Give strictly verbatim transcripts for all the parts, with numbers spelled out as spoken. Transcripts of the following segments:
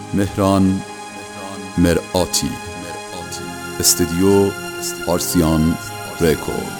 مهران مرآتی، استودیو پارسیان رکورد.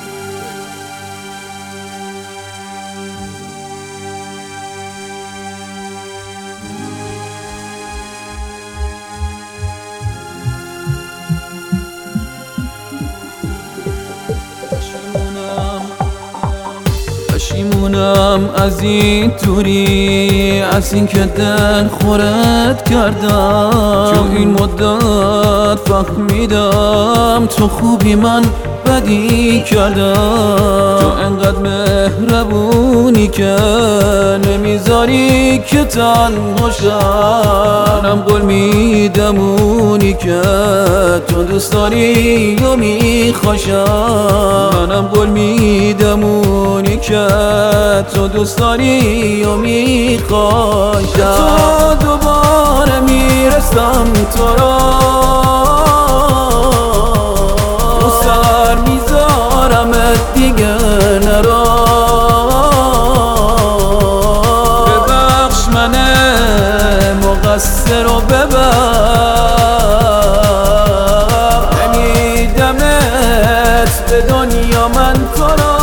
پشیمونم از این توری، از این که دل خورت کردم. تو این مدت فهمیدم تو خوبی من بدی کردم. تو انقدر مهربونی که نمیذاری که تنها شم. منم قول میدم اونی که تو دوست داری و میخواشم. منم قول میدم اونی که تو دوست داری و میخواشم. تو دوباره میرسم تو را، تو سر میذارمت دیگه نرا. ببخش من مقصر رو ببخش، نمیدمت به دنیا من تو را.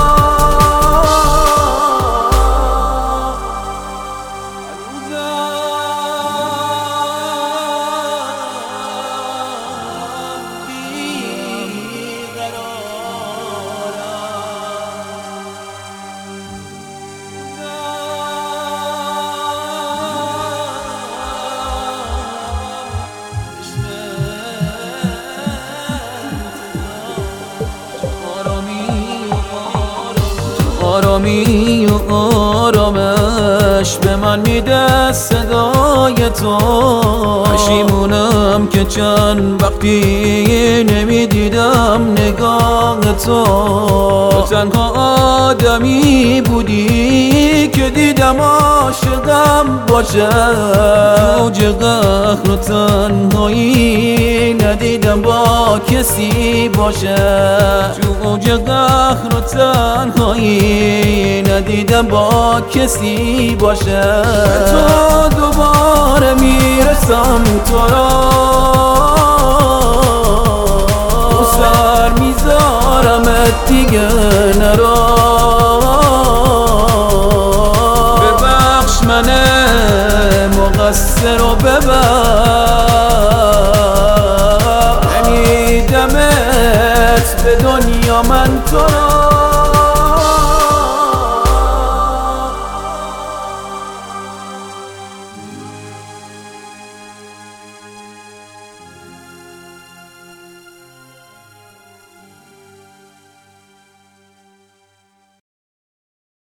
آرامی و آرامش به من میده صدای تو. پشیمونم که چند وقتی نمیدیدم نگاه تو. تو تنها آدمی بودی که دیدم عاشقم باشه. اوج قهر و تنهایی ندیدم با کسی باشه. تو اوج قهر و تنهایی ندیدم با کسی باشه. تو دوباره میرسم تو را، تو سر میذارمت دیگه نرا. ببخش من مقصر رو ببخش، نمیدمت به دنیا من تو را.